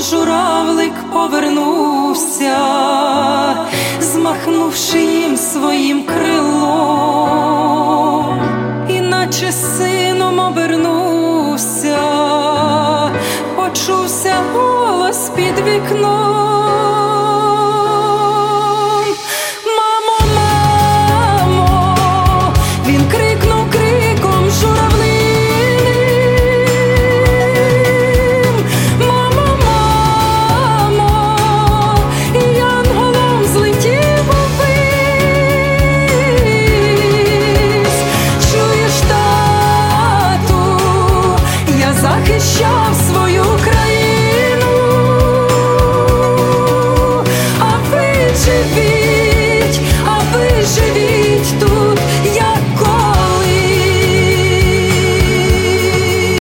журавлик повернувся, змахнувши їм своїм крилом, іначе сином обернувся, почувся голос під вікном. Мамо, мамо, він крикнув криком журавлиним. Мамо, мамо, і янголом злетів увись. Чуєш, тату, я захищаю